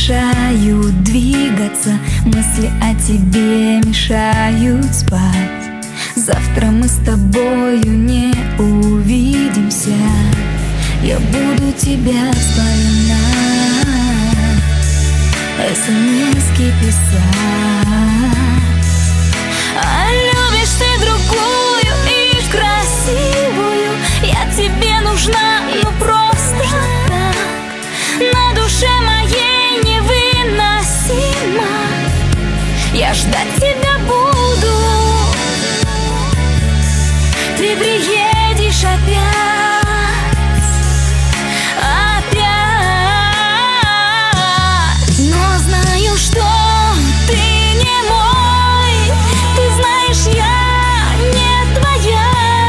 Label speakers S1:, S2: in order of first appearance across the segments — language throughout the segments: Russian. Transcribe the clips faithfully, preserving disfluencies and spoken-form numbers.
S1: мешают двигаться, мысли о тебе мешают спать. Завтра мы с тобою не увидимся, я буду тебя вспоминать, смски писать. А любишь ты другую и красивую, я тебе нужна, ну просто так. На душе моей невыносимо, я ждать тебя буду. Ты приедешь опять, опять. Но знаю, что ты не мой, ты знаешь, я не твоя.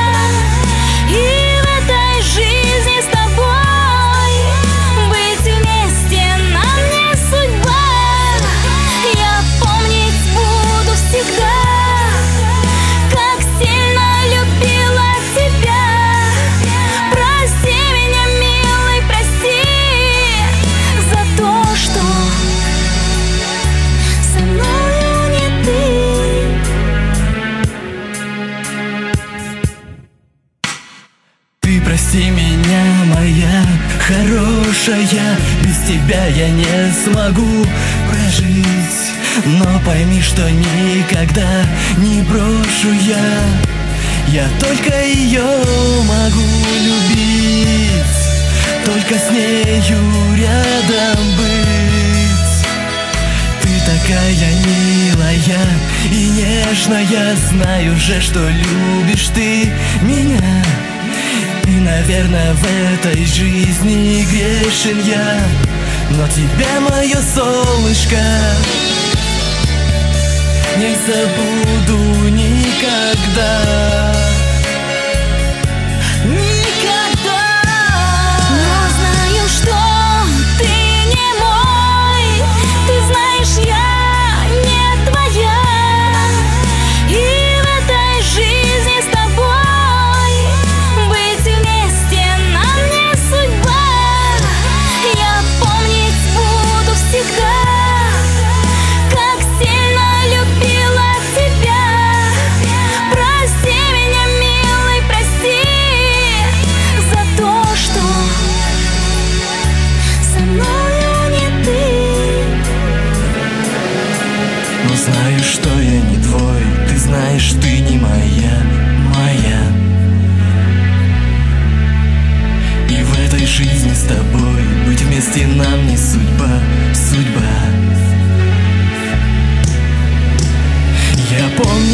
S1: И в этой жизни с тобой быть вместе нам не судьба. Я помнить буду всегда,
S2: прости меня, моя хорошая, без тебя я не смогу прожить. Но пойми, что никогда не брошу я, я только ее могу любить, только с нею рядом быть. Ты такая милая и нежная, знаю же, что любишь ты меня. И, наверное, в этой жизни грешен я, но тебя, мое солнышко, не забуду никогда. Никогда.
S1: Но знаю, что ты не мой, ты знаешь, я не твоя. И в этой жизни с тобой быть вместе нам не судьба. Я помнить буду всегда, как сильно любила тебя. Прости меня, милый, прости за то, что со мною не ты.
S2: Но знаю, что я не твой, ты знаешь, ты не моя.